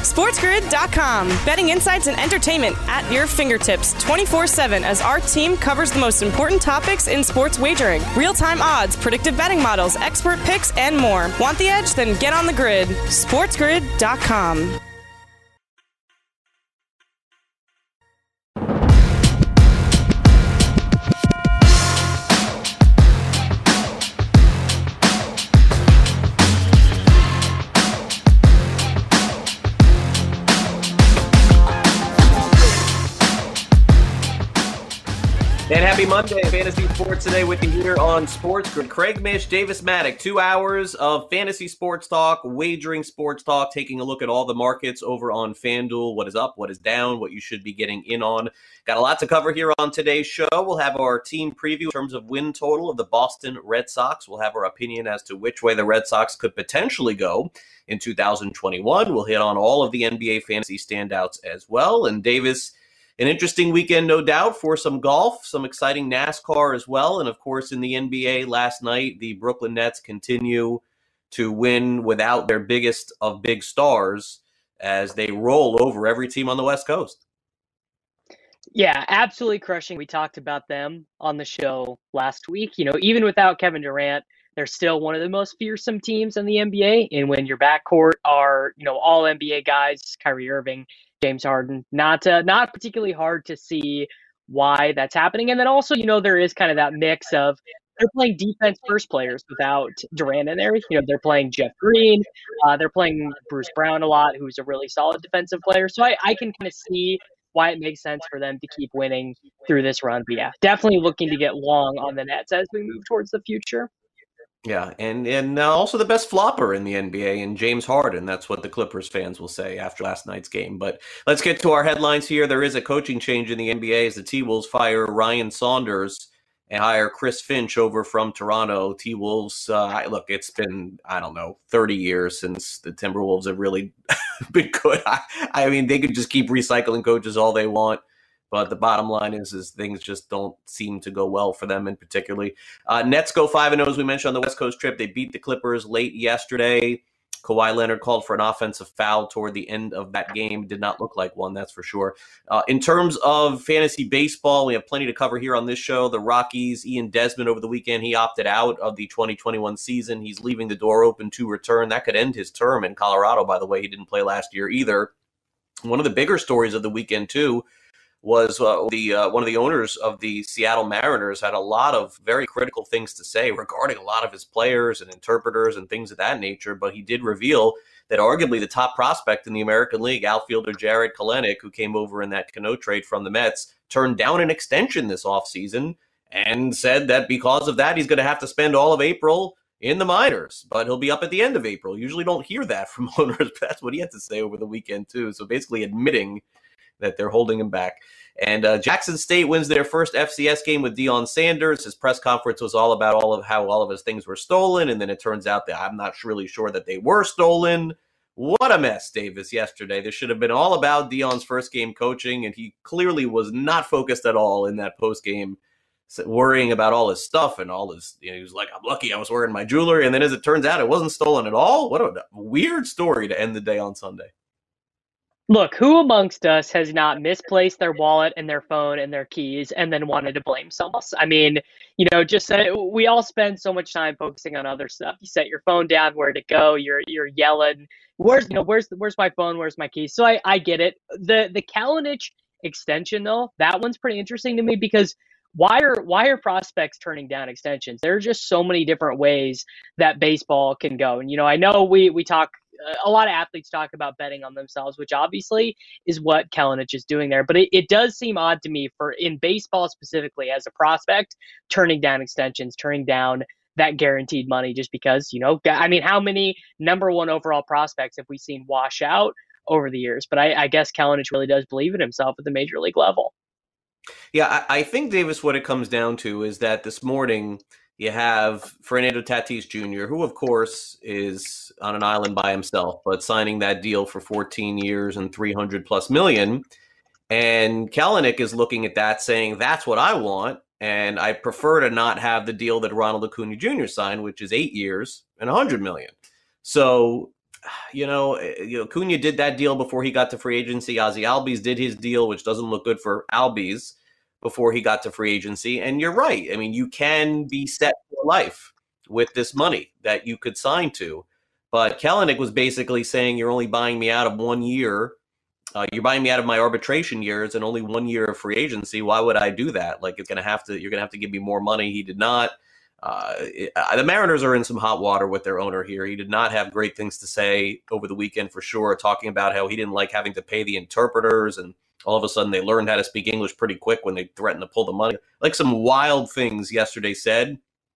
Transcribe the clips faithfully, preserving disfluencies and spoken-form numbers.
SportsGrid dot com. Betting insights and entertainment at your fingertips twenty-four seven as our team covers the most important topics in sports wagering. Real-time odds, predictive betting models, expert picks, and more. Want the edge? Then get on the grid. SportsGrid dot com. And happy Monday, Fantasy Sports Today with you here on Sports Grid. Craig Mish, Davis Maddock, two hours of fantasy sports talk, wagering sports talk, taking a look at all the markets over on FanDuel, what is up, what is down, what you should be getting in on. Got a lot to cover here on today's show. We'll have our team preview in terms of win total of the Boston Red Sox. We'll have our opinion as to which way the Red Sox could potentially go in two thousand twenty-one. We'll hit on all of the N B A fantasy standouts as well. And Davis, an interesting weekend, no doubt, for some golf, some exciting NASCAR as well. And, of course, in the N B A last night, the Brooklyn Nets continue to win without their biggest of big stars as they roll over every team on the West Coast. Yeah, absolutely crushing. We talked about them on the show last week. You know, even without Kevin Durant, they're still one of the most fearsome teams in the N B A. And when your backcourt are, you know, all N B A guys, Kyrie Irving, James Harden, not uh, not particularly hard to see why that's happening. And then also, you know, there is kind of that mix of they're playing defense first players without Durant in there. You know, they're playing Jeff Green. Uh, they're playing Bruce Brown a lot, who's a really solid defensive player. So I, I can kind of see why it makes sense for them to keep winning through this run. But yeah, definitely looking to get long on the Nets as we move towards the future. Yeah, and and uh, also the best flopper in the N B A, and James Harden. That's what the Clippers fans will say after last night's game. But let's get to our headlines here. There is a coaching change in the N B A as the T-Wolves fire Ryan Saunders and hire Chris Finch over from Toronto. T-Wolves, uh, look, it's been, I don't know, thirty years since the Timberwolves have really been good. I, I mean, they could just keep recycling coaches all they want. But the bottom line is, is things just don't seem to go well for them in particularly. Uh, Nets go five and oh, as we mentioned on the West Coast trip. They beat the Clippers late yesterday. Kawhi Leonard called for an offensive foul toward the end of that game. Did not look like one, that's for sure. Uh, in terms of fantasy baseball, we have plenty to cover here on this show. The Rockies, Ian Desmond over the weekend, he opted out of the twenty twenty-one season. He's leaving the door open to return. That could end his term in Colorado, by the way. He didn't play last year either. One of the bigger stories of the weekend, too, was uh, the uh, one of the owners of the Seattle Mariners had a lot of very critical things to say regarding a lot of his players and interpreters and things of that nature. But he did reveal that arguably the top prospect in the American League, outfielder Jared Kelenic, who came over in that Cano trade from the Mets, turned down an extension this offseason and said that because of that, he's going to have to spend all of April in the minors, but he'll be up at the end of April. Usually don't hear that from owners, but that's what he had to say over the weekend, too. So basically admitting that they're holding him back. And uh, Jackson State wins their first F C S game with Deion Sanders. His press conference was all about all of how all of his things were stolen, and then it turns out that I'm not really sure that they were stolen. What a mess, Davis, yesterday. This should have been all about Deion's first game coaching, and he clearly was not focused at all in that post game, worrying about all his stuff and all his, you know, he was like, I'm lucky I was wearing my jewelry. And then as it turns out, it wasn't stolen at all. What a weird story to end the day on Sunday. Look, who amongst us has not misplaced their wallet and their phone and their keys and then wanted to blame someone else? I mean, you know, just uh, we all spend so much time focusing on other stuff. You set your phone down, where to go, you're you're yelling, where's you know, where's where's my phone, where's my keys? So I, I get it. The the Kelenic extension though, that one's pretty interesting to me because why are why are prospects turning down extensions? There are just so many different ways that baseball can go. And you know, I know we we talk a lot of athletes talk about betting on themselves, which obviously is what Kelenic is doing there. But it, it does seem odd to me for in baseball specifically as a prospect, turning down extensions, turning down that guaranteed money just because, you know, I mean, how many number one overall prospects have we seen wash out over the years? But I, I guess Kelenic really does believe in himself at the major league level. Yeah, I, I think, Davis, what it comes down to is that this morning you have Fernando Tatis Junior, who, of course, is on an island by himself, but signing that deal for fourteen years and three hundred plus million. And Kelenic is looking at that saying, that's what I want. And I prefer to not have the deal that Ronald Acuna Junior signed, which is eight years and one hundred million. So you know, you know, Cunha did that deal before he got to free agency. Ozzy Albies did his deal, which doesn't look good for Albies, before he got to free agency. And you're right. I mean, you can be set for life with this money that you could sign to. But Kelenic was basically saying, you're only buying me out of one year. Uh, you're buying me out of my arbitration years and only one year of free agency. Why would I do that? Like, it's going to have to, you're going to have to give me more money. He did not. Uh, it, uh, the Mariners are in some hot water with their owner here. He did not have great things to say over the weekend for sure, talking about how he didn't like having to pay the interpreters, and all of a sudden they learned how to speak English pretty quick when they threatened to pull the money. Like some wild things yesterday said.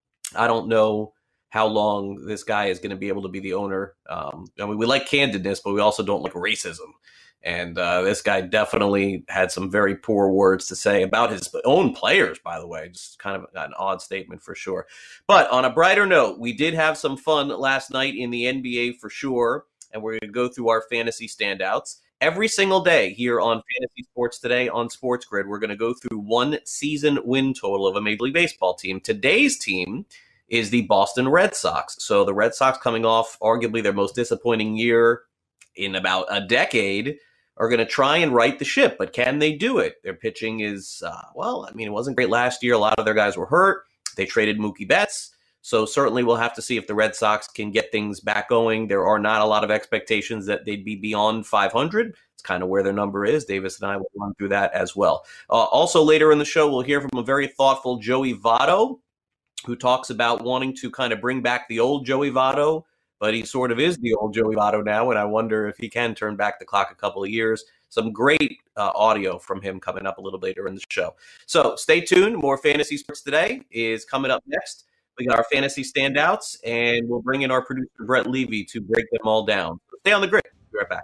I don't know how long this guy is going to be able to be the owner. Um, I mean, we like candidness, but we also don't like racism. And uh, this guy definitely had some very poor words to say about his own players, by the way. Just kind of an odd statement for sure. But on a brighter note, we did have some fun last night in the N B A for sure. And we're going to go through our fantasy standouts. Every single day here on Fantasy Sports Today on Sports Grid, we're going to go through one season win total of a Major League Baseball team. Today's team is the Boston Red Sox. So the Red Sox, coming off arguably their most disappointing year in about a decade, are going to try and right the ship. But can they do it? Their pitching is, uh, well, I mean, it wasn't great last year. A lot of their guys were hurt. They traded Mookie Betts. So certainly we'll have to see if the Red Sox can get things back going. There are not a lot of expectations that they'd be beyond five hundred. It's kind of where their number is. Davis and I will run through that as well. Uh, also later in the show, we'll hear from a very thoughtful Joey Votto, who talks about wanting to kind of bring back the old Joey Votto, but he sort of is the old Joey Votto now, and I wonder if he can turn back the clock a couple of years. Some great uh, audio from him coming up a little later in the show. So stay tuned. More Fantasy Sports Today is coming up next. We got our fantasy standouts, and we'll bring in our producer, Brett Levy, to break them all down. So stay on the grid. Be right back.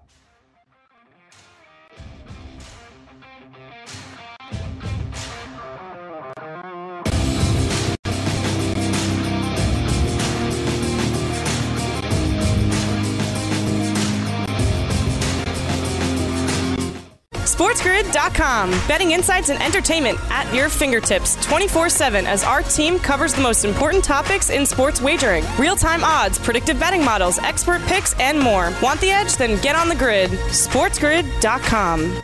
SportsGrid dot com. Betting insights and entertainment at your fingertips twenty-four seven as our team covers the most important topics in sports wagering. Real-time odds, predictive betting models, expert picks, and more. Want the edge? Then get on the grid. SportsGrid dot com.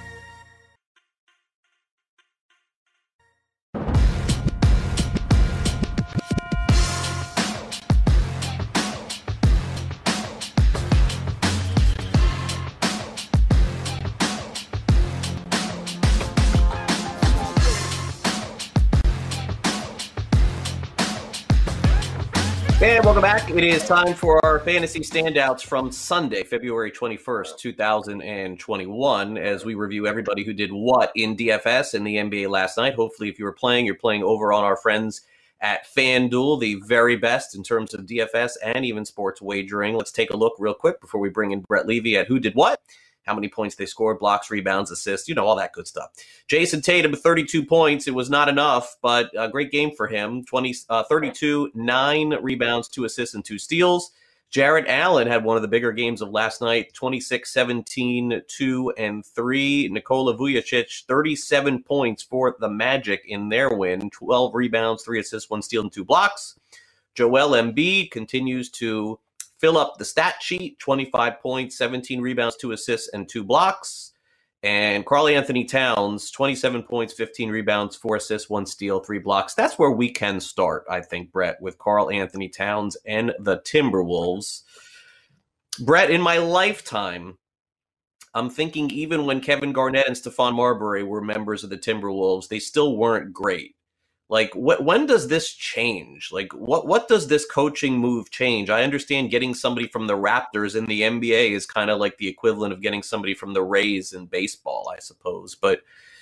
And welcome back. It is time for our fantasy standouts from Sunday, February twenty-first, two thousand twenty-one, as we review everybody who did what in D F S and the N B A last night. Hopefully, if you were playing, you're playing over on our friends at FanDuel, the very best in terms of D F S and even sports wagering. Let's take a look real quick before we bring in Brett Levy at who did what, how many points they scored, blocks, rebounds, assists, you know, all that good stuff. Jason Tatum, thirty-two points. It was not enough, but a great game for him. twenty, uh, thirty-two, nine rebounds, two assists, and two steals. Jarrett Allen had one of the bigger games of last night, twenty-six, seventeen, two, and three. Nikola Vujacic, thirty-seven points for the Magic in their win, twelve rebounds, three assists, one steal, and two blocks. Joel Embiid continues to fill up the stat sheet, twenty-five points, seventeen rebounds, two assists, and two blocks. And Karl-Anthony Towns, twenty-seven points, fifteen rebounds, four assists, one steal, three blocks. That's where we can start, I think, Brett, with Karl-Anthony Towns and the Timberwolves. Brett, in my lifetime, I'm thinking even when Kevin Garnett and Stephon Marbury were members of the Timberwolves, they still weren't great. Like, wh- when does this change? Like, what what does this coaching move change? I understand getting somebody from the Raptors in the N B A is kind of like the equivalent of getting somebody from the Rays in baseball, I suppose. But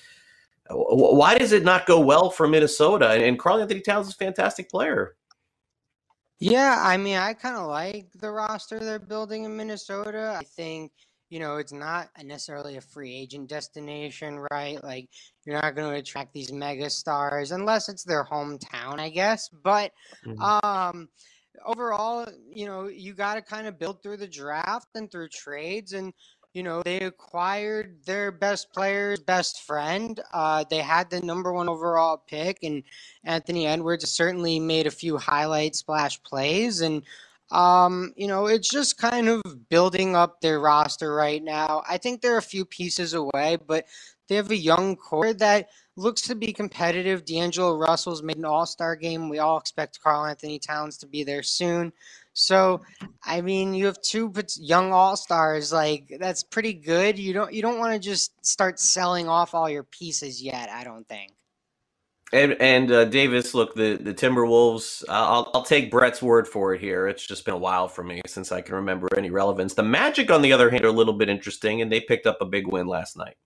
w- why does it not go well for Minnesota? And, and Karl-Anthony Towns is a fantastic player. Yeah, I mean, I kind of like the roster they're building in Minnesota. I think, you know, it's not necessarily a free agent destination, right? Like, you're not going to attract these mega stars unless it's their hometown, I guess. But Mhm. um, overall, you know, you got to kind of build through the draft and through trades. And, you know, they acquired their best player's best friend. Uh, they had the number one overall pick, and Anthony Edwards certainly made a few highlight splash plays. And Um, you know, it's just kind of building up their roster right now. I think they're a few pieces away, but they have a young core that looks to be competitive. D'Angelo Russell's made an all-star game. We all expect Karl Anthony Towns to be there soon. So, I mean, you have two pot- young all-stars. Like, that's pretty good. You don't you don't want to just start selling off all your pieces yet, I don't think. And and uh, Davis, look, the the Timberwolves. I'll I'll take Brett's word for it here. It's just been a while for me since I can remember any relevance. The Magic, on the other hand, are a little bit interesting, and they picked up a big win last night.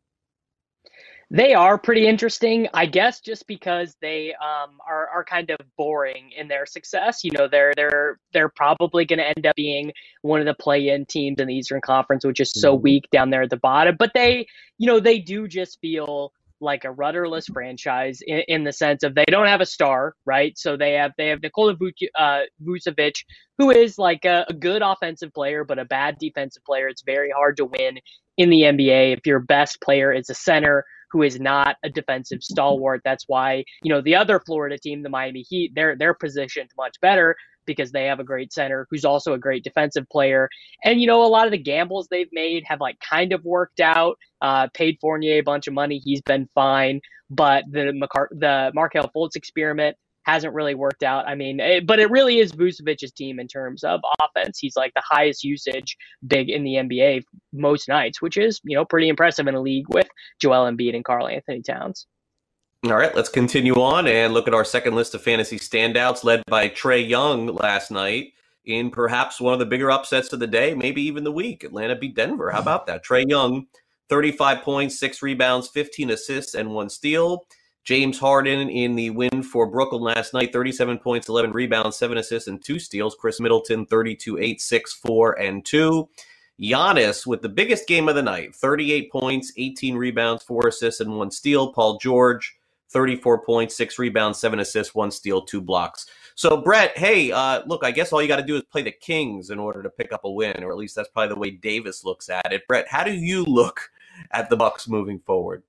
They are pretty interesting, I guess, just because they um, are are kind of boring in their success. You know, they're they're they're probably going to end up being one of the play-in teams in the Eastern Conference, which is so weak down there at the bottom. But they, you know, they do just feel like a rudderless franchise in, in the sense of they don't have a star, right? So they have they have Nikola Vuc- uh, Vucevic, who is like a, a good offensive player, but a bad defensive player. It's very hard to win in the N B A if your best player is a center who is not a defensive stalwart. That's why, you know, the other Florida team, the Miami Heat, they're they're positioned much better because they have a great center who's also a great defensive player. And, you know, a lot of the gambles they've made have like kind of worked out. Uh, paid Fournier a bunch of money. He's been fine. But the McCar- the Markelle Fultz experiment hasn't really worked out. I mean, it, but it really is Vucevic's team in terms of offense. He's like the highest usage big in the N B A most nights, which is, you know, pretty impressive in a league with Joel Embiid and Karl Anthony Towns. All right, let's continue on and look at our second list of fantasy standouts led by Trae Young last night in perhaps one of the bigger upsets of the day, maybe even the week. Atlanta beat Denver. How about that? Trae Young, thirty-five points, six rebounds, fifteen assists, and one steal. James Harden in the win for Brooklyn last night, thirty-seven points, eleven rebounds, seven assists, and two steals. Chris Middleton, thirty-two, eight, six, four, and two. Giannis with the biggest game of the night, thirty-eight points, eighteen rebounds, four assists, and one steal. Paul George, thirty-four points, six rebounds, seven assists, one steal, two blocks. So, Brett, hey, uh, look, I guess all you got to do is play the Kings in order to pick up a win, or at least that's probably the way Davis looks at it. Brett, how do you look at the Bucks moving forward?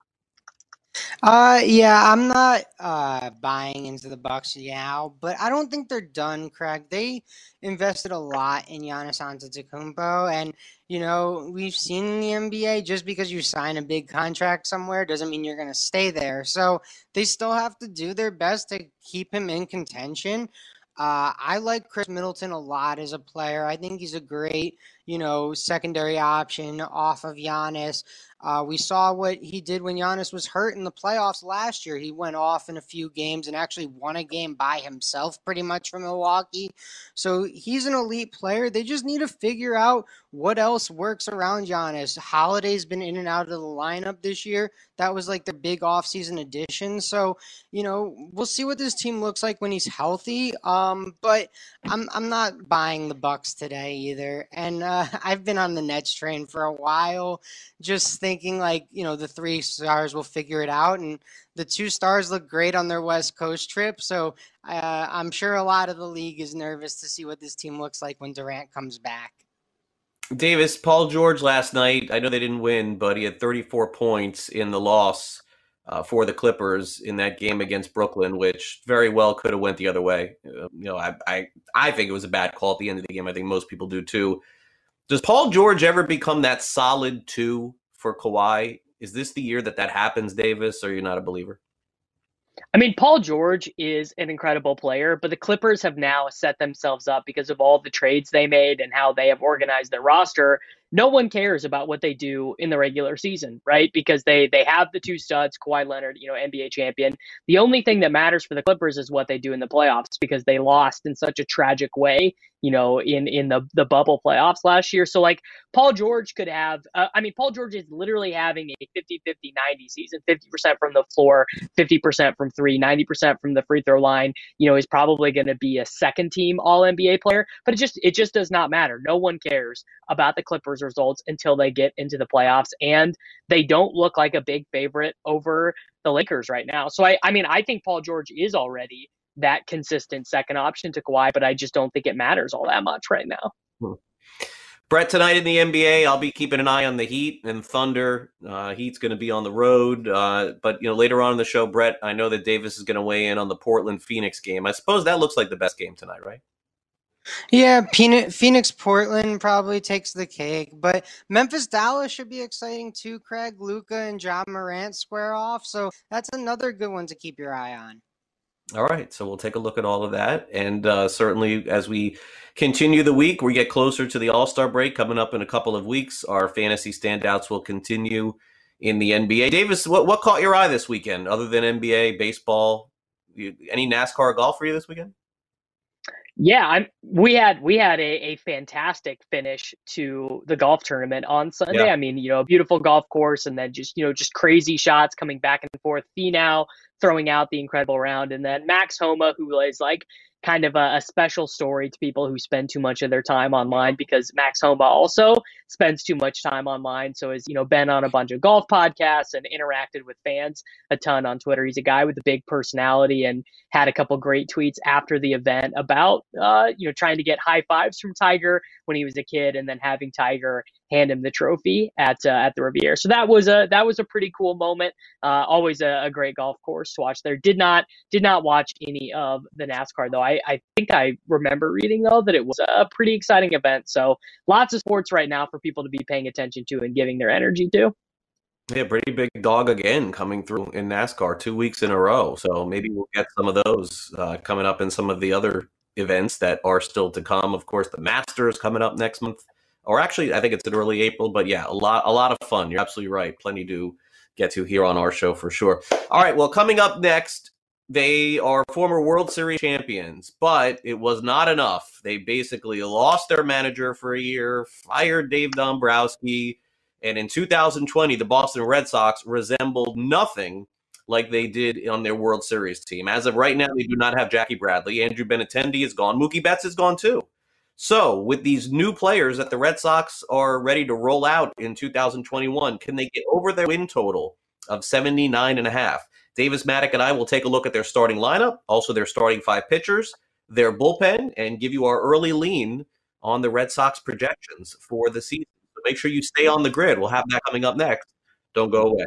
Uh, yeah, I'm not uh buying into the Bucks now, but I don't think they're done, Craig. They invested a lot in Giannis Antetokounmpo, and you know we've seen in the N B A just because you sign a big contract somewhere doesn't mean you're going to stay there. So they still have to do their best to keep him in contention. Uh, I like Chris Middleton a lot as a player. I think he's a great, you know, secondary option off of Giannis. Uh, we saw what he did when Giannis was hurt in the playoffs last year. He went off in a few games and actually won a game by himself pretty much from Milwaukee. So he's an elite player. They just need to figure out what else works around Giannis. Holiday's been in and out of the lineup this year. That was like their big offseason addition. So, you know, we'll see what this team looks like when he's healthy. Um, but I'm I'm not buying the Bucks today either. And uh, I've been on the Nets train for a while, just thinking like, you know, the three stars will figure it out. And the two stars look great on their West Coast trip. So uh, I'm sure a lot of the league is nervous to see what this team looks like when Durant comes back. Davis, Paul George last night, I know they didn't win, but he had thirty-four points in the loss uh, for the Clippers in that game against Brooklyn, which very well could have went the other way. Uh, you know, I, I I think it was a bad call at the end of the game. I think most people do too. Does Paul George ever become that solid two for Kawhi? Is this the year that that happens, Davis, or you're not a believer? I mean, Paul George is an incredible player, but the Clippers have now set themselves up because of all the trades they made and how they have organized their roster. No one cares about what they do in the regular season, right? Because they they have the two studs, Kawhi Leonard, you know, N B A champion. The only thing that matters for the Clippers is what they do in the playoffs because they lost in such a tragic way, you know, in, in the, the bubble playoffs last year. So, like, Paul George could have, uh, I mean, Paul George is literally having a fifty fifty ninety season, fifty percent from the floor, fifty percent from three, ninety percent from the free throw line. You know, he's probably going to be a second team all N B A player, but it just, it just does not matter. No one cares about the Clippers results until they get into the playoffs, and they don't look like a big favorite over the Lakers right now. So I, I mean, I think Paul George is already that consistent second option to Kawhi, but I just don't think it matters all that much right now. Hmm. Brett, tonight in the N B A, I'll be keeping an eye on the Heat and Thunder. Uh, Heat's going to be on the road, uh, but you know, later on in the show, Brett, I know that Davis is going to weigh in on the Portland Phoenix game. I suppose that looks like the best game tonight, right? Yeah, Phoenix, Phoenix Portland probably takes the cake, but Memphis Dallas should be exciting too. Craig, Luca, and John Morant square off, so that's another good one to keep your eye on. All right, so we'll take a look at all of that. And uh, certainly as we continue the week, we get closer to the All-Star break coming up in a couple of weeks. Our fantasy standouts will continue in the N B A. Davis, what, what caught your eye this weekend other than N B A, baseball? You, any NASCAR golf for you this weekend? Yeah, I'm. We had we had a, a fantastic finish to the golf tournament on Sunday. Yeah. I mean, you know, a beautiful golf course, and then just you know just crazy shots coming back and forth. Finau throwing out the incredible round, and then Max Homa, who is like kind of a, a special story to people who spend too much of their time online, because Max Homa also spends too much time online. So has you know been on a bunch of golf podcasts and interacted with fans a ton on Twitter. He's a guy with a big personality and had a couple great tweets after the event about uh, you know trying to get high fives from Tiger when he was a kid, and then having Tiger hand him the trophy at uh, at the Riviera. So that was a that was a pretty cool moment. Uh, always a, a great golf course to watch there. Did not did not watch any of the NASCAR though. I, I think I remember reading though that it was a pretty exciting event. So lots of sports right now for people to be paying attention to and giving their energy to. Yeah, pretty big dog again coming through in NASCAR two weeks in a row. So maybe we'll get some of those uh, coming up in some of the other events that are still to come. Of course, the Masters coming up next month, or actually, I think it's in early April. But yeah, a lot, a lot of fun. You're absolutely right. Plenty to get to here on our show for sure. All right, well, coming up next, they are former World Series champions, but it was not enough. They basically lost their manager for a year, fired Dave Dombrowski. And in two thousand twenty, the Boston Red Sox resembled nothing like they did on their World Series team. As of right now, they do not have Jackie Bradley. Andrew Benintendi is gone. Mookie Betts is gone too. So with these new players that the Red Sox are ready to roll out in two thousand twenty-one, can they get over their win total of seventy-nine and a half? Davis Maddock and I will take a look at their starting lineup, also their starting five pitchers, their bullpen, and give you our early lean on the Red Sox projections for the season. So make sure you stay on the grid. We'll have that coming up next. Don't go away.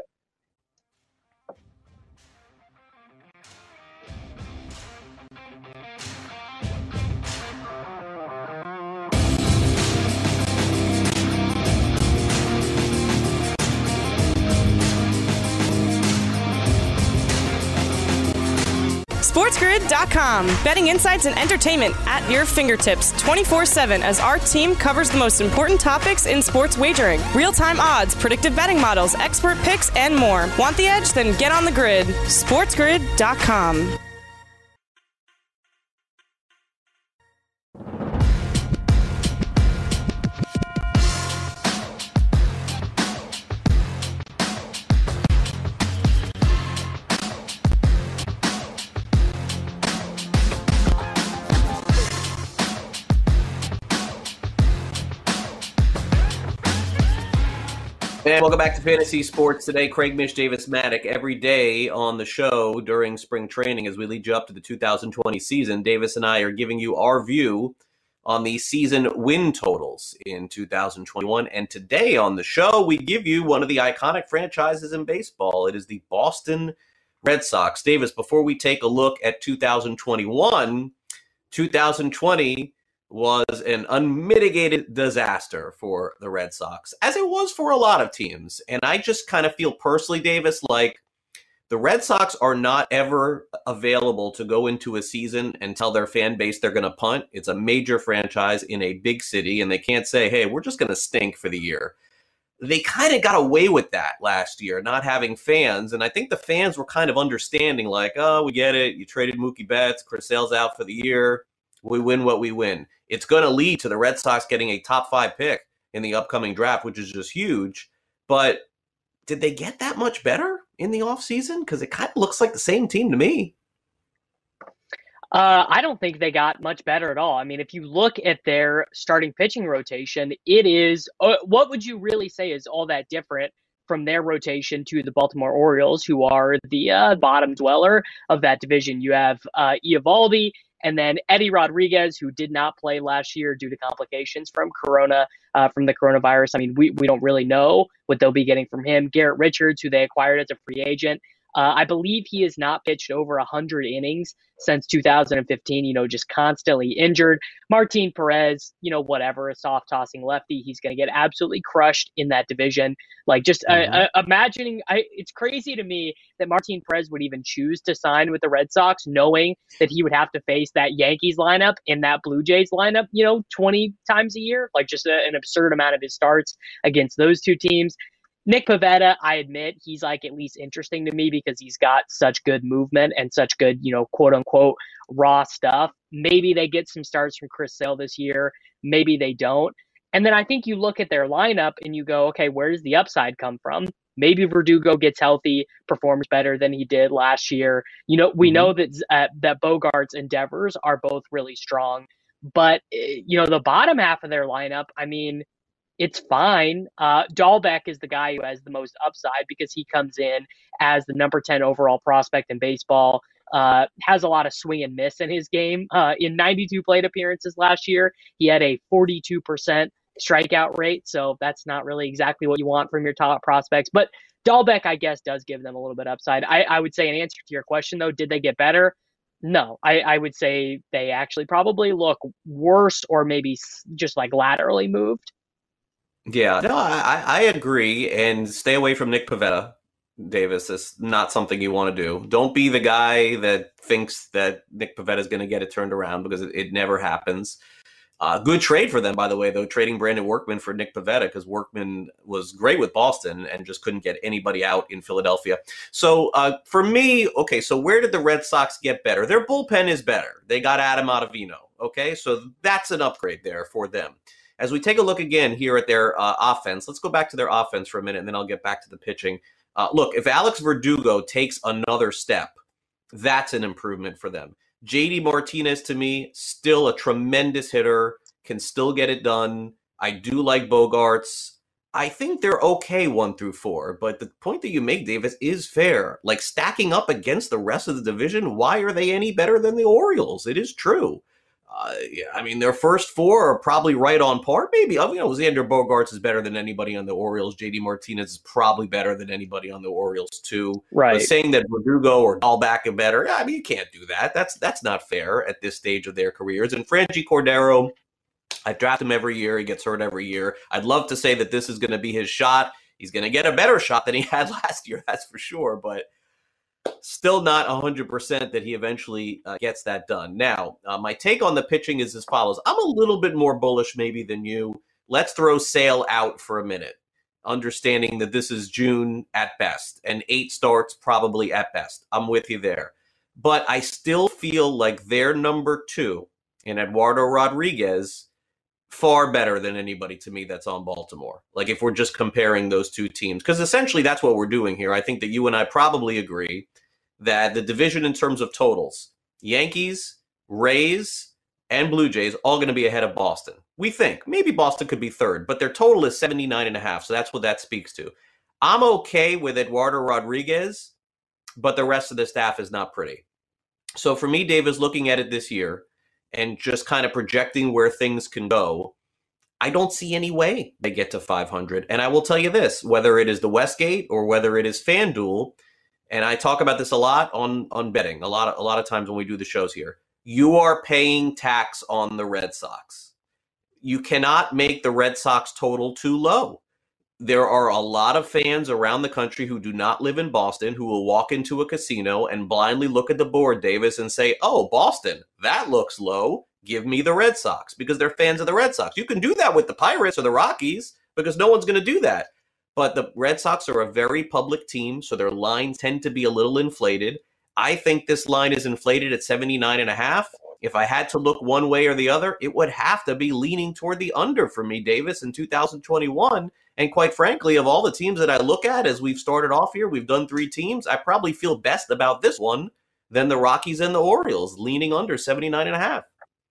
SportsGrid dot com. Betting insights and entertainment at your fingertips twenty-four seven as our team covers the most important topics in sports wagering. Real-time odds, predictive betting models, expert picks, and more. Want the edge? Then get on the grid. SportsGrid dot com. And welcome back to Fantasy Sports Today. Craig Mish, Davis Maddock, every day on the show during spring training as we lead you up to the two thousand twenty season. Davis and I are giving you our view on the season win totals in two thousand twenty-one. And today on the show, we give you one of the iconic franchises in baseball. It is the Boston Red Sox. Davis, before we take a look at two thousand twenty-one, two thousand twenty was an unmitigated disaster for the Red Sox, as it was for a lot of teams. And I just kind of feel personally, Davis, like the Red Sox are not ever available to go into a season and tell their fan base they're going to punt. It's a major franchise in a big city, and they can't say, hey, we're just going to stink for the year. They kind of got away with that last year, not having fans. And I think the fans were kind of understanding, like, oh, we get it. You traded Mookie Betts. Chris Sale's out for the year. We win what we win. It's going to lead to the Red Sox getting a top five pick in the upcoming draft, which is just huge. But did they get that much better in the offseason? Because it kind of looks like the same team to me. Uh, I don't think they got much better at all. I mean, if you look at their starting pitching rotation, it is uh, what would you really say is all that different from their rotation to the Baltimore Orioles, who are the uh, bottom dweller of that division? You have uh, Eovaldi, and then Eddie Rodriguez, who did not play last year due to complications from corona, uh, from the coronavirus. I mean, we, we don't really know what they'll be getting from him. Garrett Richards, who they acquired as a free agent. Uh, I believe he has not pitched over one hundred innings since two thousand fifteen, you know, just constantly injured. Martin Perez, you know, whatever, a soft tossing lefty, he's going to get absolutely crushed in that division. Like, just mm-hmm. uh, uh, imagining, I, it's crazy to me that Martin Perez would even choose to sign with the Red Sox, knowing that he would have to face that Yankees lineup and that Blue Jays lineup, you know, twenty times a year, like just a, an absurd amount of his starts against those two teams. Nick Pivetta, I admit, he's like at least interesting to me because he's got such good movement and such good, you know, quote unquote, raw stuff. Maybe they get some starts from Chris Sale this year. Maybe they don't. And then I think you look at their lineup and you go, okay, where does the upside come from? Maybe Verdugo gets healthy, performs better than he did last year. You know, we mm-hmm. know that uh, that Bogaerts and Devers are both really strong. But, you know, the bottom half of their lineup, I mean, it's fine. Uh, Dahlbeck is the guy who has the most upside because he comes in as the number ten overall prospect in baseball, uh, has a lot of swing and miss in his game. Uh, in ninety-two plate appearances last year, he had a forty-two percent strikeout rate. So that's not really exactly what you want from your top prospects. But Dahlbeck, I guess, does give them a little bit upside. I, I would say in answer to your question, though, did they get better? No, I, I would say they actually probably look worse or maybe just like laterally moved. Yeah, no, I, I agree. And stay away from Nick Pivetta, Davis. It's not something you want to do. Don't be the guy that thinks that Nick Pivetta is going to get it turned around because it, it never happens. Uh, good trade for them, by the way, though, trading Brandon Workman for Nick Pivetta because Workman was great with Boston and just couldn't get anybody out in Philadelphia. So uh, for me, okay, so where did the Red Sox get better? Their bullpen is better. They got Adam Ottavino, okay? So that's an upgrade there for them. As we take a look again here at their uh, offense, let's go back to their offense for a minute, and then I'll get back to the pitching. Uh, look, if Alex Verdugo takes another step, that's an improvement for them. J D Martinez, to me, still a tremendous hitter, can still get it done. I do like Bogaerts. I think they're okay one through four, but the point that you make, Davis, is fair. Like, stacking up against the rest of the division, why are they any better than the Orioles? It is true. Uh, yeah, I mean, their first four are probably right on par. Maybe, you know, Xander Bogaerts is better than anybody on the Orioles. J D Martinez is probably better than anybody on the Orioles, too. Right. But saying that Verdugo or Dahlbeck are better, I mean, you can't do that. That's that's not fair at this stage of their careers. And Franchi Cordero, I draft him every year. He gets hurt every year. I'd love to say that this is going to be his shot. He's going to get a better shot than he had last year, that's for sure. But still not one hundred percent that he eventually uh, gets that done. Now, uh, my take on the pitching is as follows. I'm a little bit more bullish maybe than you. Let's throw Sale out for a minute, understanding that this is June at best, and eight starts probably at best. I'm with you there. But I still feel like their number two in Eduardo Rodriguez far better than anybody to me that's on Baltimore. Like, if we're just comparing those two teams, because essentially that's what we're doing here. I think that you and I probably agree that the division in terms of totals, Yankees, Rays, and Blue Jays, all going to be ahead of Boston. We think maybe Boston could be third, but their total is seventy-nine and a half. So that's what that speaks to. I'm okay with Eduardo Rodriguez, but the rest of the staff is not pretty. So for me, Dave, is looking at it this year and just kind of projecting where things can go, I don't see any way they get to five hundred. And I will tell you this, whether it is the Westgate or whether it is FanDuel, and I talk about this a lot on, on betting, a lot of, a lot of times when we do the shows here, you are paying tax on the Red Sox. You cannot make the Red Sox total too low. There are a lot of fans around the country who do not live in Boston who will walk into a casino and blindly look at the board, Davis, and say, oh, Boston, that looks low. Give me the Red Sox, because they're fans of the Red Sox. You can do that with the Pirates or the Rockies because no one's going to do that. But the Red Sox are a very public team, so their lines tend to be a little inflated. I think this line is inflated at seventy-nine and a half. If I had to look one way or the other, it would have to be leaning toward the under for me, Davis, in two thousand twenty-one. And quite frankly, of all the teams that I look at as we've started off here, we've done three teams, I probably feel best about this one than the Rockies and the Orioles, leaning under seventy-nine and a half.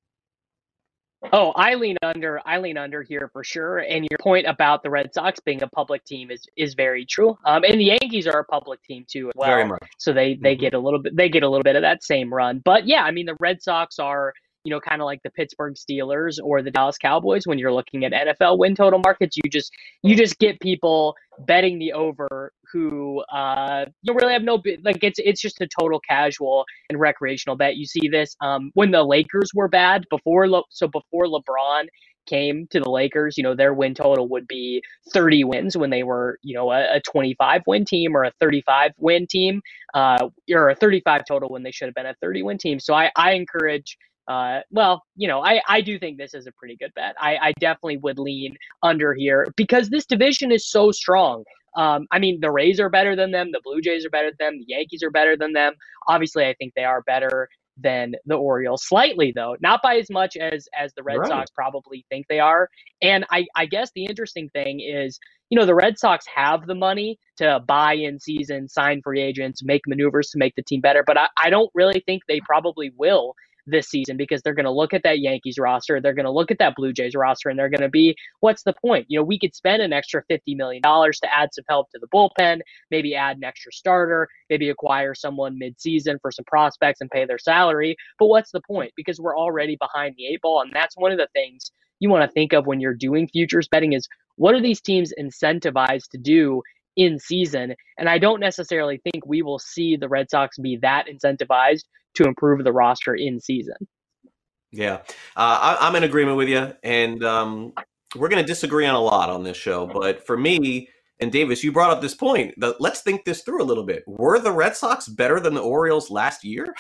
Oh, I lean under. I lean under here for sure. And your point about the Red Sox being a public team is is very true. Um, and the Yankees are a public team too as well. Very much. So they they mm-hmm. get a little bit they get a little bit of that same run. But yeah, I mean the Red Sox are, you know, kind of like the Pittsburgh Steelers or the Dallas Cowboys. When you're looking at N F L win total markets, you just you just get people betting the over who uh, you really have no like it's it's just a total casual and recreational bet. You see this um, when the Lakers were bad before, Le- so before LeBron came to the Lakers, you know, their win total would be thirty wins when they were, you know, a, a twenty-five win team or a thirty-five win team, uh, or a thirty-five total when they should have been a thirty win team. So I, I encourage, uh, well, you know, I, I do think this is a pretty good bet. I, I definitely would lean under here because this division is so strong. Um, I mean, the Rays are better than them. The Blue Jays are better than them. The Yankees are better than them. Obviously, I think they are better than the Orioles, slightly though, not by as much as as the Red Right. Sox probably think they are. And I, I guess the interesting thing is, you know, the Red Sox have the money to buy in season, sign free agents, make maneuvers to make the team better, but I, I don't really think they probably will this season because they're going to look at that Yankees roster, they're going to look at that Blue Jays roster, and they're going to be, what's the point? You know, we could spend an extra fifty million dollars to add some help to the bullpen, maybe add an extra starter, maybe acquire someone mid-season for some prospects and pay their salary, but what's the point? Because we're already behind the eight ball, and that's one of the things you want to think of when you're doing futures betting is what are these teams incentivized to do in season? And I don't necessarily think we will see the Red Sox be that incentivized to improve the roster in season. Yeah, uh, I, I'm in agreement with you, and um, we're going to disagree on a lot on this show. But for me, and Davis, you brought up this point. That let's think this through a little bit. Were the Red Sox better than the Orioles last year?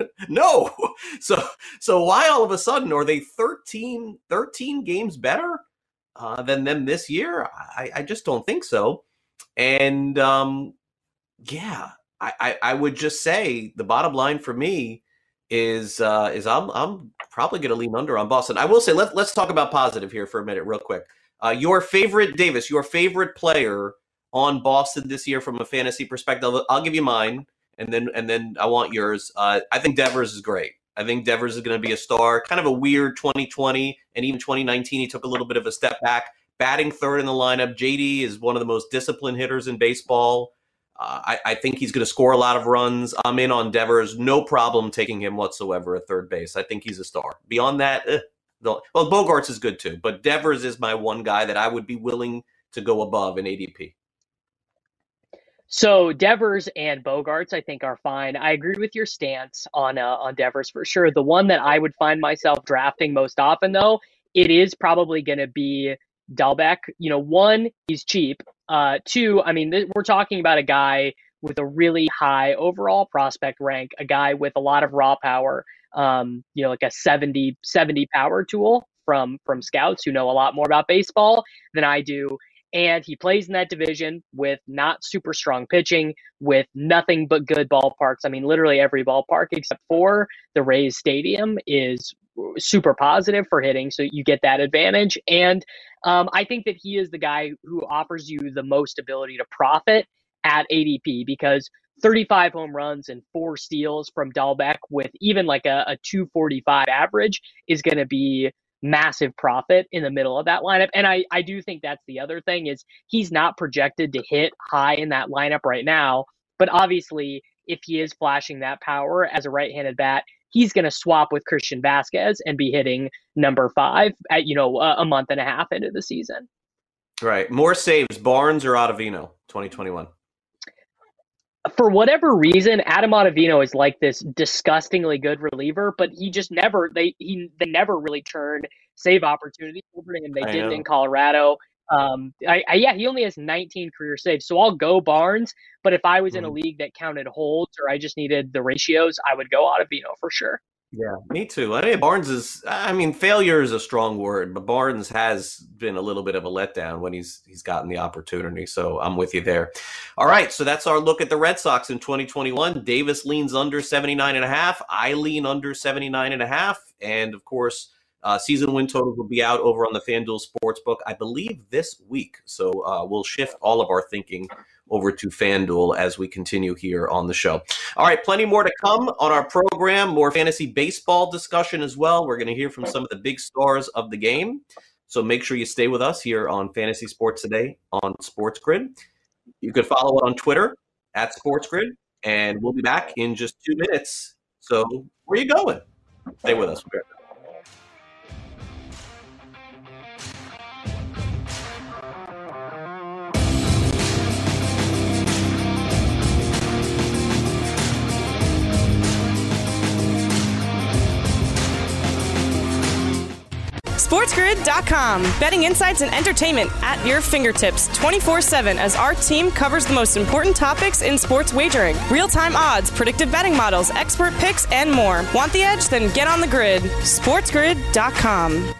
No. So, so why all of a sudden are they thirteen, thirteen games better uh, than them this year? I, I just don't think so. And um, yeah. I, I, I would just say the bottom line for me is uh, is I'm I'm probably going to lean under on Boston. I will say let let's talk about positive here for a minute, real quick. Uh, your favorite, Davis, your favorite player on Boston this year from a fantasy perspective. I'll give you mine, and then and then I want yours. Uh, I think Devers is great. I think Devers is going to be a star. Kind of a weird twenty twenty and even twenty nineteen. He took a little bit of a step back. Batting third in the lineup. J D is one of the most disciplined hitters in baseball. Uh, I, I think he's going to score a lot of runs. I'm in on Devers. No problem taking him whatsoever at third base. I think he's a star. Beyond that, eh, well, Bogarts is good too. But Devers is my one guy that I would be willing to go above in A D P. So Devers and Bogarts, I think, are fine. I agree with your stance on uh, on Devers for sure. The one that I would find myself drafting most often, though, it is probably going to be Dalbec. You know, one, he's cheap. Uh, two, I mean, th- we're talking about a guy with a really high overall prospect rank, a guy with a lot of raw power, um, you know, like a seventy, seventy power tool from from scouts who know a lot more about baseball than I do. And he plays in that division with not super strong pitching, with nothing but good ballparks. I mean, literally every ballpark except for the Rays Stadium is super positive for hitting. So you get that advantage. And um, I think that he is the guy who offers you the most ability to profit at A D P because thirty-five home runs and four steals from Dalbec with even like a, a two forty-five average is going to be massive profit in the middle of that lineup. And I, I do think that's the other thing is he's not projected to hit high in that lineup right now. But obviously, if he is flashing that power as a right-handed bat, he's going to swap with Christian Vasquez and be hitting number five at, you know, a, a month and a half into the season. Right. More saves, Barnes or Ottavino, twenty twenty-one? For whatever reason, Adam Ottavino is like this disgustingly good reliever, but he just never they he they never really turned save opportunities over to him. They I didn't know. in Colorado. Um, I, I yeah, he only has nineteen career saves, so I'll go Barnes. But if I was in a Mhm. league that counted holds or I just needed the ratios, I would go Ottavino for sure. Yeah, me too. I mean, Barnes is, I mean, failure is a strong word, but Barnes has been a little bit of a letdown when he's he's gotten the opportunity. So I'm with you there. All right, so that's our look at the Red Sox in twenty twenty-one. Davis leans under seventy-nine and a half. I lean under seventy-nine and a half. And of course, uh, season win totals will be out over on the FanDuel Sportsbook, I believe, this week. So uh, we'll shift all of our thinking over to FanDuel as we continue here on the show. All right, plenty more to come on our program, more fantasy baseball discussion as well. We're going to hear from some of the big stars of the game. So make sure you stay with us here on Fantasy Sports Today on Sports Grid. You can follow it on Twitter at Sports Grid, and we'll be back in just two minutes. So where are you going? Stay with us. SportsGrid dot com. Betting insights and entertainment at your fingertips twenty-four seven as our team covers the most important topics in sports wagering. Real-time odds, predictive betting models, expert picks, and more. Want the edge? Then get on the grid. SportsGrid dot com.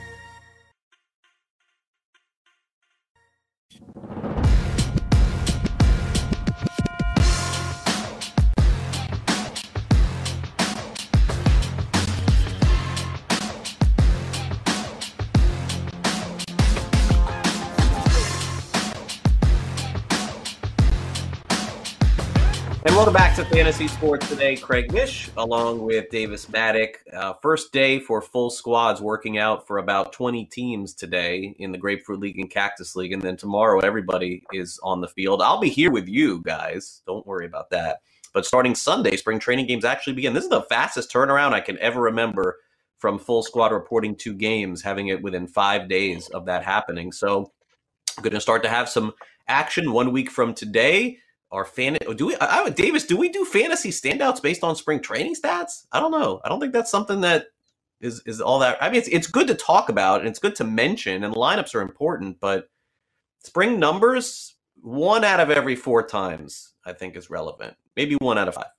And welcome back to Fantasy Sports Today. Craig Mish along with Davis Maddock. Uh, first day for full squads working out for about twenty teams today in the Grapefruit League and Cactus League. And then tomorrow, everybody is on the field. I'll be here with you guys. Don't worry about that. But starting Sunday, spring training games actually begin. This is the fastest turnaround I can ever remember from full squad reporting two games, having it within five days of that happening. So I'm going to start to have some action one week from today. Our fan, do we, I, I, Davis, do we do fantasy standouts based on spring training stats? I don't know. I don't think that's something that is is all that. I mean, it's it's good to talk about and it's good to mention, and the lineups are important, but spring numbers, one out of every four times, I think is relevant. Maybe one out of five.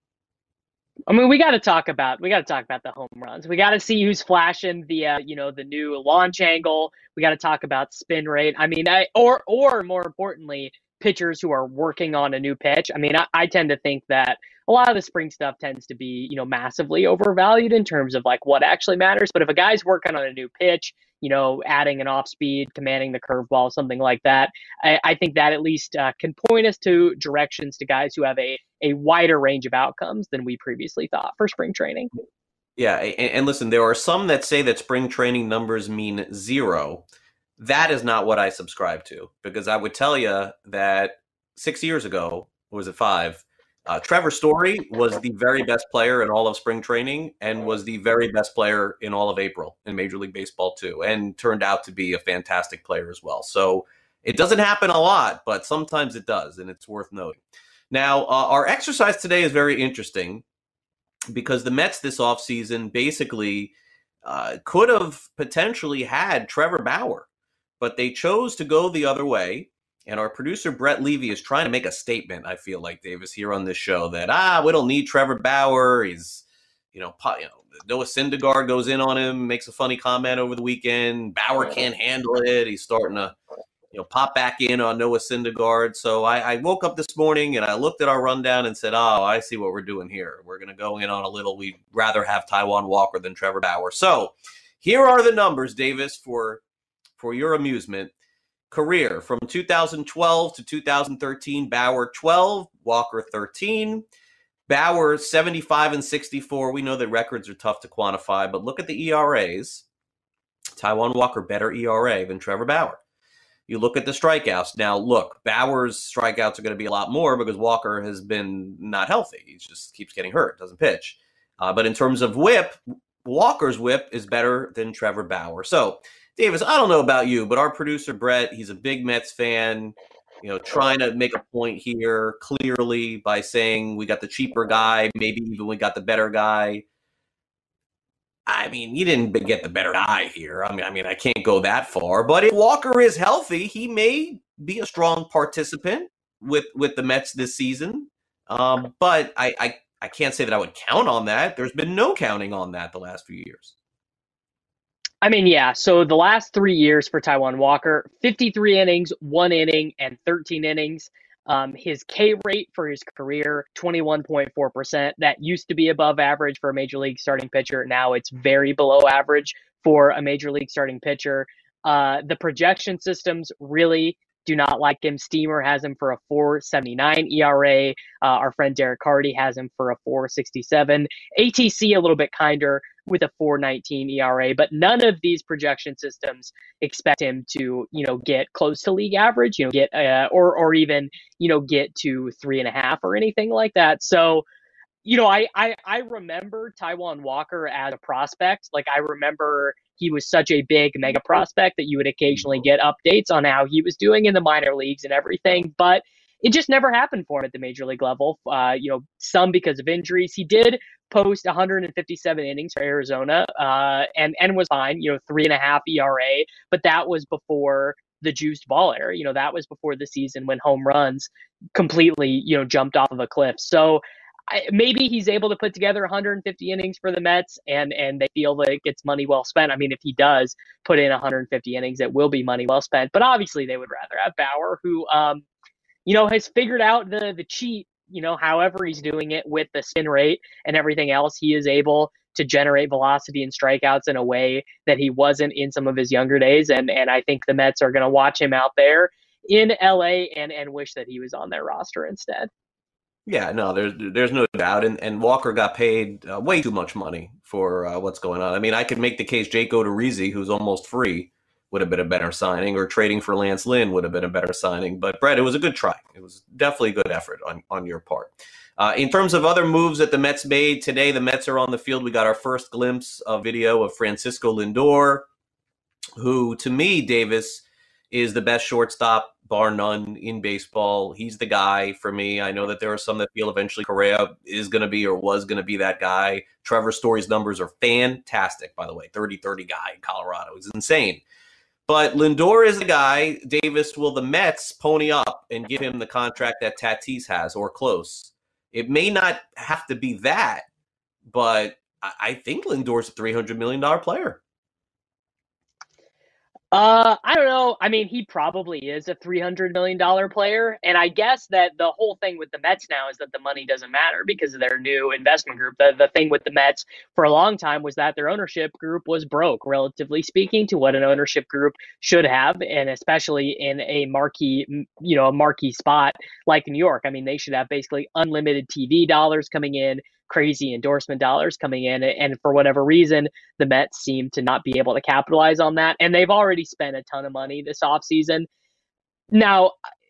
I mean, we got to talk about we got to talk about the home runs. We got to see who's flashing the uh, you know the new launch angle. We got to talk about spin rate. I mean, I or or more importantly, pitchers who are working on a new pitch. I mean, I, I tend to think that a lot of the spring stuff tends to be, you know, massively overvalued in terms of like what actually matters. But if a guy's working on a new pitch, you know, adding an off speed, commanding the curveball, something like that, I, I think that at least uh, can point us to directions to guys who have a, a wider range of outcomes than we previously thought for spring training. Yeah. And, and listen, there are some that say that spring training numbers mean zero. That is not what I subscribe to, because I would tell you that six years ago, or was it five, uh, Trevor Story was the very best player in all of spring training and was the very best player in all of April in Major League Baseball too, and turned out to be a fantastic player as well. So it doesn't happen a lot, but sometimes it does, and it's worth noting. Now, uh, our exercise today is very interesting because the Mets this offseason basically uh, could have potentially had Trevor Bauer, but they chose to go the other way. And our producer, Brett Levy, is trying to make a statement, I feel like, Davis, here on this show that, ah, we don't need Trevor Bauer. He's, you know, you know, Noah Syndergaard goes in on him, makes a funny comment over the weekend. Bauer can't handle it. He's starting to, you know, pop back in on Noah Syndergaard. So I, I woke up this morning and I looked at our rundown and said, oh, I see what we're doing here. We're going to go in on a little. We'd rather have Taijuan Walker than Trevor Bauer. So here are the numbers, Davis, for for your amusement. Career from two thousand twelve to two thousand thirteen, Bauer twelve, Walker thirteen. Bauer seventy-five and sixty-four. We know that records are tough to quantify, but look at the E R As. Taijuan Walker, better E R A than Trevor Bauer. You look at the strikeouts. Now, look, Bauer's strikeouts are going to be a lot more because Walker has been not healthy. He just keeps getting hurt, doesn't pitch. Uh, but in terms of whip, Walker's whip is better than Trevor Bauer. So, Davis, I don't know about you, but our producer, Brett, he's a big Mets fan, you know, trying to make a point here clearly by saying we got the cheaper guy, maybe even we got the better guy. I mean, you didn't get the better guy here. I mean, I mean, I can't go that far. But if Walker is healthy, he may be a strong participant with, with the Mets this season. Um, but I, I, I can't say that I would count on that. There's been no counting on that the last few years. I mean, yeah. So the last three years for Taijuan Walker, fifty-three innings, one inning, and thirteen innings. Um, his K rate for his career, twenty-one point four percent. That used to be above average for a major league starting pitcher. Now it's very below average for a major league starting pitcher. Uh, the projection systems really do not like him. Steamer has him for a four seventy-nine E R A. Uh, our friend Derek Hardy has him for a four sixty-seven. A T C a little bit kinder with a four nineteen E R A, but none of these projection systems expect him to, you know, get close to league average, you know, get uh, or or even, you know, get to three and a half or anything like that. So, you know, I I, I remember Taijuan Walker as a prospect. Like, I remember he was such a big mega prospect that you would occasionally get updates on how he was doing in the minor leagues and everything. But it just never happened for him at the major league level. Uh, you know, some because of injuries. He did post one hundred fifty-seven innings for Arizona, uh, and and was fine. You know, three and a half E R A, but that was before the juiced ball era. You know, that was before the season when home runs completely, you know, jumped off of a cliff. So I, maybe he's able to put together one hundred fifty innings for the Mets, and and they feel that it gets money well spent. I mean, if he does put in one hundred fifty innings, it will be money well spent. But obviously, they would rather have Bauer, who, um, you know, has figured out the the cheat. You know, however he's doing it with the spin rate and everything else, he is able to generate velocity and strikeouts in a way that he wasn't in some of his younger days. And and I think the Mets are going to watch him out there in L A and and wish that he was on their roster instead. Yeah, no, there's there's no doubt, and and Walker got paid uh, way too much money for uh, what's going on. I mean, I could make the case Jake Odorizzi, who's almost free, would have been a better signing, or trading for Lance Lynn would have been a better signing. But Brett, it was a good try. It was definitely a good effort on on your part. Uh, in terms of other moves that the Mets made today, the Mets are on the field. We got our first glimpse of video of Francisco Lindor, who, to me, Davis, is the best shortstop, bar none, in baseball. He's the guy for me. I know that there are some that feel eventually Correa is going to be or was going to be that guy. Trevor Story's numbers are fantastic, by the way. thirty thirty guy in Colorado. He's insane. But Lindor is the guy. Davis, will the Mets pony up and give him the contract that Tatis has, or close? It may not have to be that, but I think Lindor's a three hundred million dollars player. Uh, I don't know. I mean, he probably is a three hundred million dollars player. And I guess that the whole thing with the Mets now is that the money doesn't matter because of their new investment group. The, the thing with the Mets for a long time was that their ownership group was broke, relatively speaking, to what an ownership group should have. And especially in a marquee, you know, a marquee spot like New York. I mean, they should have basically unlimited T V dollars coming in, crazy endorsement dollars coming in. And for whatever reason, the Mets seem to not be able to capitalize on that. And they've already spent a ton of money this offseason. Now,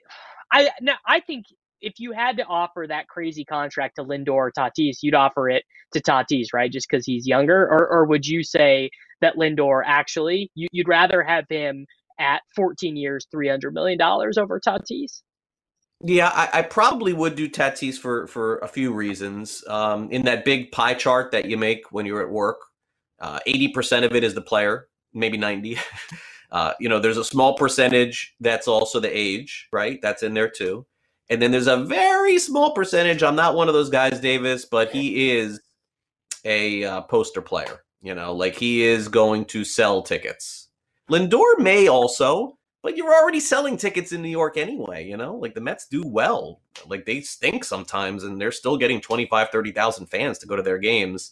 I now I think if you had to offer that crazy contract to Lindor or Tatis, you'd offer it to Tatis, right? Just because he's younger? Or or would you say that Lindor actually, you, you'd rather have him at fourteen years, three hundred million dollars over Tatis? Yeah, I, I probably would do Tatis for, for a few reasons. Um, in that big pie chart that you make when you're at work, uh, eighty percent of it is the player, maybe ninety. uh, you know, there's a small percentage that's also the age, right? That's in there too. And then there's a very small percentage. I'm not one of those guys, Davis, but he is a uh, poster player. You know, like he is going to sell tickets. Lindor may also. But you're already selling tickets in New York anyway, you know? Like, the Mets do well. Like, they stink sometimes, and they're still getting twenty-five, thirty thousand fans to go to their games.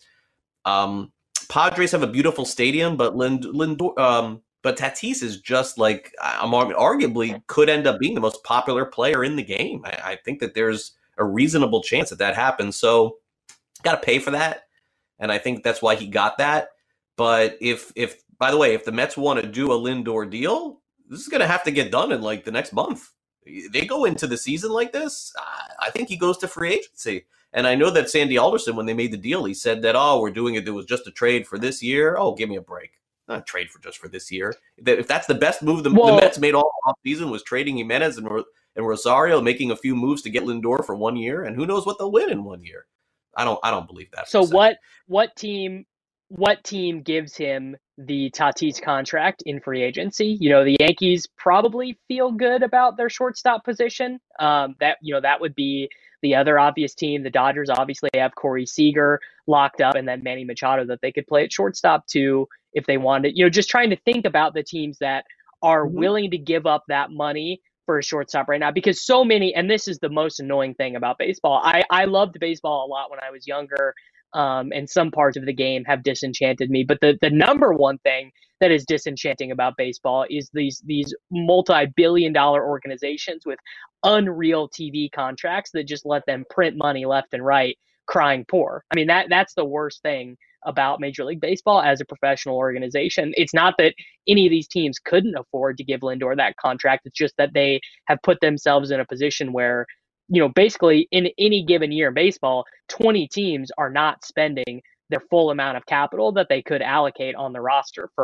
Um, Padres have a beautiful stadium, but Lind, Lindor, um, but Tatis is just, like, I'm arguably could end up being the most popular player in the game. I, I think that there's a reasonable chance that that happens. So, got to pay for that, and I think that's why he got that. But if, if by the way, if the Mets want to do a Lindor deal, this is going to have to get done in like the next month. They go into the season like this, I think he goes to free agency. And I know that Sandy Alderson, when they made the deal, he said that, oh, we're doing it. It was just a trade for this year. Oh, give me a break. Not a trade for just for this year. If that's the best move the, well, the Mets made all offseason was trading Jimenez and, and Rosario, making a few moves to get Lindor for one year. And who knows what they'll win in one year. I don't I don't believe that. So what what team what team gives him the Tatis contract in free agency? You know, the Yankees probably feel good about their shortstop position. Um, that, you know, that would be the other obvious team. The Dodgers obviously have Corey Seager locked up, and then Manny Machado that they could play at shortstop too if they wanted. You know, just trying to think about the teams that are mm-hmm. willing to give up that money for a shortstop right now, because so many, and this is the most annoying thing about baseball. I, I loved baseball a lot when I was younger. Um, and some parts of the game have disenchanted me. But the, the number one thing that is disenchanting about baseball is these these multi-billion dollar organizations with unreal T V contracts that just let them print money left and right, crying poor. I mean, that that's the worst thing about Major League Baseball as a professional organization. It's not that any of these teams couldn't afford to give Lindor that contract. It's just that they have put themselves in a position where, you know, basically in any given year in baseball, twenty teams are not spending their full amount of capital that they could allocate on the roster for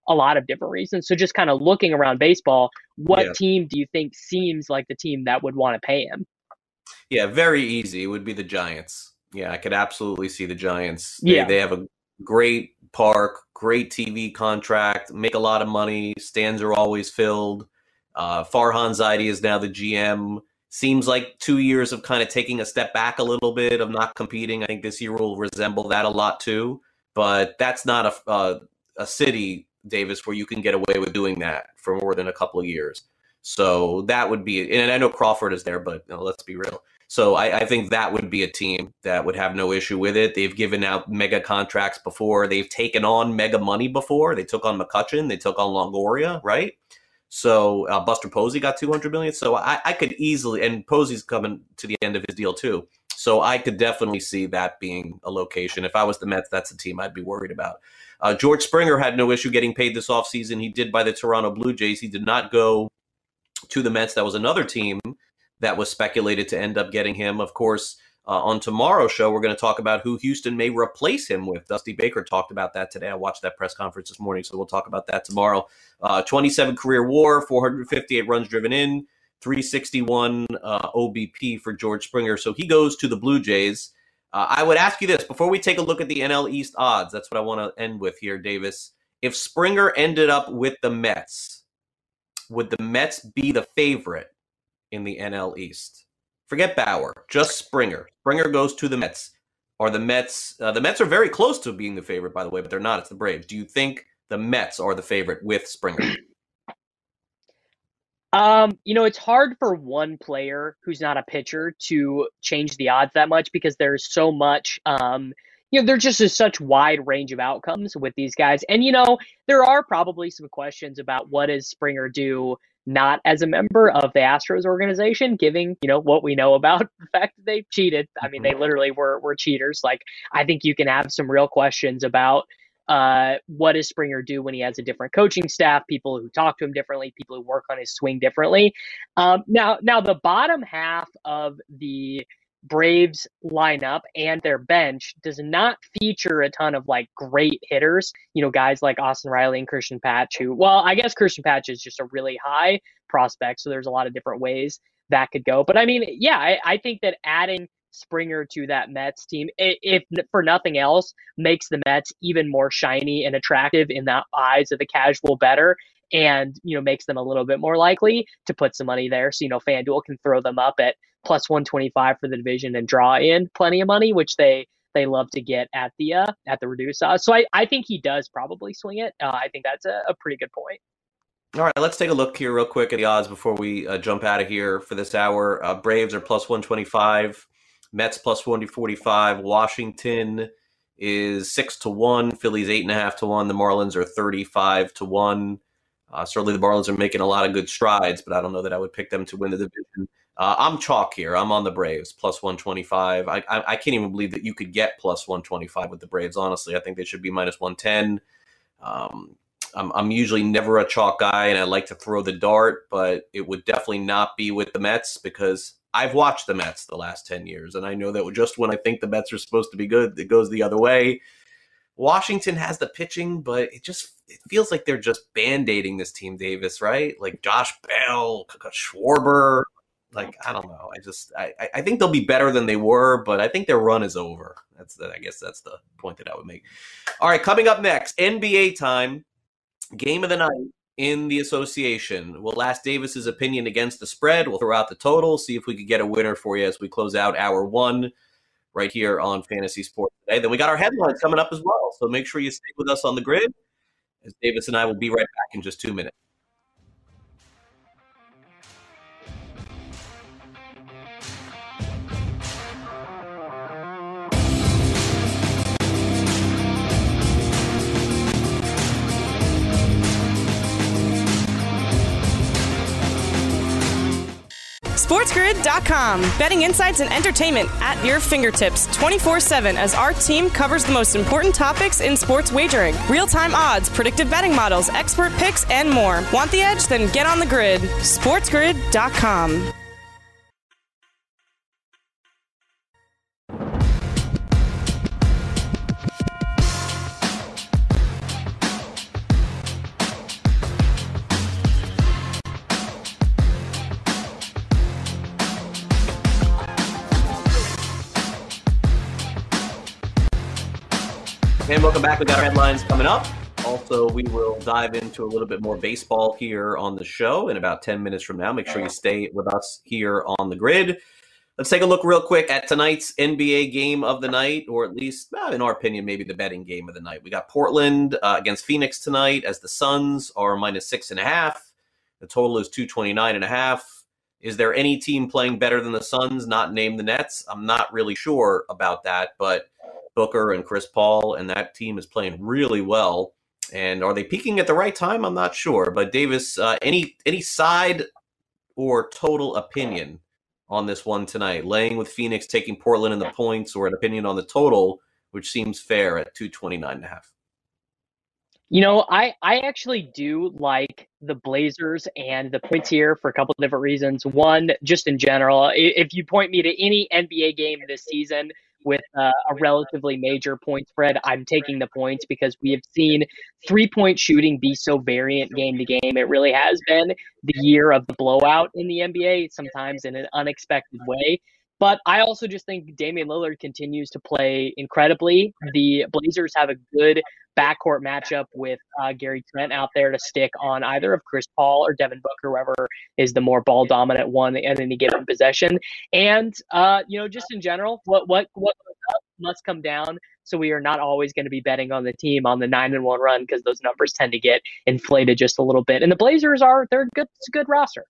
a lot of different reasons. So just kind of looking around baseball, what Yeah. team do you think seems like the team that would want to pay him? Yeah, very easy. It would be the Giants. Yeah, I could absolutely see the Giants. They, Yeah. they have a great park, great T V contract, make a lot of money. Stands are always filled. Uh, Farhan Zaidi is now the G M. Seems like two years of kind of taking a step back a little bit, of not competing. I think this year will resemble that a lot too. But that's not a, uh, a city, Davis, where you can get away with doing that for more than a couple of years. So that would be, and I know Crawford is there, but you know, let's be real. So I, I think that would be a team that would have no issue with it. They've given out mega contracts before. They've taken on mega money before. They took on McCutchen. They took on Longoria, right? So uh, Buster Posey got two hundred million dollars. So I, I could easily, and Posey's coming to the end of his deal too. So I could definitely see that being a location. If I was the Mets, that's a team I'd be worried about. Uh, George Springer had no issue getting paid this offseason. He did by the Toronto Blue Jays. He did not go to the Mets. That was another team that was speculated to end up getting him. Of course, uh, on tomorrow's show, we're going to talk about who Houston may replace him with. Dusty Baker talked about that today. I watched that press conference this morning, so we'll talk about that tomorrow. Uh, twenty-seven career WAR, four hundred fifty-eight runs driven in, three sixty-one uh, O B P for George Springer. So he goes to the Blue Jays. Uh, I would ask you this, before we take a look at the N L East odds, that's what I want to end with here, Davis. If Springer ended up with the Mets, would the Mets be the favorite in the N L East? Forget Bauer, just Springer. Springer goes to the Mets. Are the Mets, uh, the Mets are very close to being the favorite, by the way, but they're not. It's the Braves. Do you think the Mets are the favorite with Springer? Um, you know, it's hard for one player who's not a pitcher to change the odds that much because there's so much, um, you know, there's just a such wide range of outcomes with these guys. And, you know, there are probably some questions about what does Springer do not as a member of the Astros organization, giving, you know, what we know about the fact that they cheated. I mean, they literally were, were cheaters. Like, I think you can have some real questions about uh, what does Springer do when he has a different coaching staff, people who talk to him differently, people who work on his swing differently. Um, now, now the bottom half of the Braves lineup and their bench does not feature a ton of like great hitters, you know, guys like Austin Riley and Christian Patch, who, well, I guess Christian Patch is just a really high prospect. So there's a lot of different ways that could go. But I mean, yeah, I, I think that adding Springer to that Mets team, if for nothing else, makes the Mets even more shiny and attractive in the eyes of the casual bettor, and, you know, makes them a little bit more likely to put some money there. So, you know, FanDuel can throw them up at plus one twenty-five for the division and draw in plenty of money, which they they love to get at the uh, at the reduced odds. So I, I think he does probably swing it. Uh, I think that's a, a pretty good point. All right, let's take a look here real quick at the odds before we uh, jump out of here for this hour. Uh, Braves are plus one twenty-five, Mets plus one forty-five, Washington is six to one, Phillies eight and a half to one, the Marlins are thirty-five to one. Uh, certainly the Marlins are making a lot of good strides, but I don't know that I would pick them to win the division. Uh, I'm chalk here. I'm on the Braves, plus one twenty-five. I, I I can't even believe that you could get plus one twenty-five with the Braves, honestly. I think they should be minus one ten. Um, I'm, I'm usually never a chalk guy, and I like to throw the dart, but it would definitely not be with the Mets because I've watched the Mets the last ten years, and I know that just when I think the Mets are supposed to be good, it goes the other way. Washington has the pitching, but it just it feels like they're just band-aiding this team, Davis, right? Like Josh Bell, Schwarber. Like, I don't know. I just I, I think they'll be better than they were, but I think their run is over. That's the, I guess that's the point that I would make. All right, coming up next, N B A time, game of the night in the association. We'll ask Davis's opinion against the spread. We'll throw out the total, see if we could get a winner for you as we close out hour one right here on Fantasy Sports Today. Then we got our headlines coming up as well, so make sure you stay with us on the grid as Davis and I will be right back in just two minutes. SportsGrid dot com. Betting insights and entertainment at your fingertips twenty-four seven as our team covers the most important topics in sports wagering. Real-time odds, predictive betting models, expert picks, and more. Want the edge? Then get on the grid. SportsGrid dot com. And welcome back. We got our headlines coming up. Also, we will dive into a little bit more baseball here on the show in about ten minutes from now. Make sure you stay with us here on the grid. Let's take a look real quick at tonight's N B A game of the night, or at least, well, in our opinion, maybe the betting game of the night. We got Portland uh, against Phoenix tonight as the Suns are minus six and a half. The total is two twenty-nine and a half. Is there any team playing better than the Suns, not named the Nets? I'm not really sure about that, but Booker and Chris Paul and that team is playing really well. And are they peaking at the right time? I'm not sure. But Davis, uh, any any side or total opinion on this one tonight? Laying with Phoenix, taking Portland in the points, or an opinion on the total, which seems fair at two twenty-nine and a half? You know, I, I actually do like the Blazers and the points here for a couple of different reasons. One, just in general, if you point me to any N B A game this season with uh, a relatively major point spread, I'm taking the points because we have seen three-point shooting be so variant game to game. It really has been the year of the blowout in the N B A, sometimes in an unexpected way. But I also just think Damian Lillard continues to play incredibly. The Blazers have a good backcourt matchup with uh, Gary Trent out there to stick on either of Chris Paul or Devin Booker, whoever is the more ball dominant one in any given possession. And uh, you know, just in general, what what what must come down. So we are not always going to be betting on the team on the nine and one run because those numbers tend to get inflated just a little bit. And the Blazers are they're good, it's a good roster.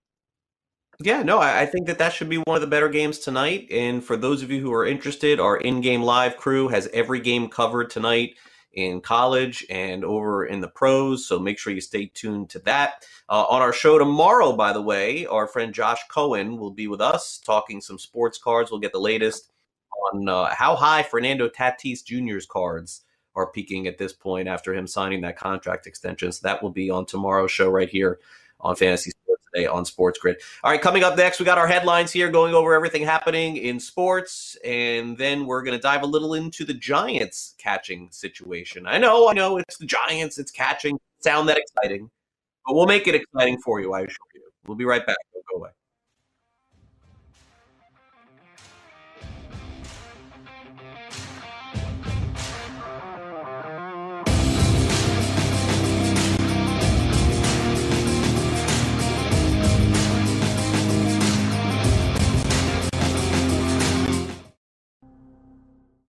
Yeah, no, I, I think that that should be one of the better games tonight. And for those of you who are interested, our in-game live crew has every game covered tonight in college and over in the pros. So make sure you stay tuned to that. Uh, on our show tomorrow, by the way, our friend Josh Cohen will be with us talking some sports cards. We'll get the latest on uh, how high Fernando Tatis Junior's cards are peaking at this point after him signing that contract extension. So that will be on tomorrow's show right here on Fantasy Sports Today on Sports Grid. All right, coming up next, we got our headlines here going over everything happening in sports, and then we're going to dive a little into the Giants catching situation. I know, I know, it's the Giants, it's catching, sound that exciting, but we'll make it exciting for you, I assure you. We'll be right back. Don't go away.